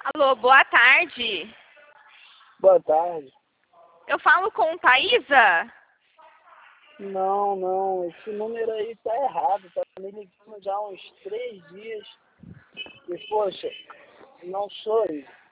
Alô, boa tarde. Boa tarde. Eu falo com Thaisa? Não, esse número aí tá errado, tá me ligando já há uns 3 dias. E poxa, não sou eu.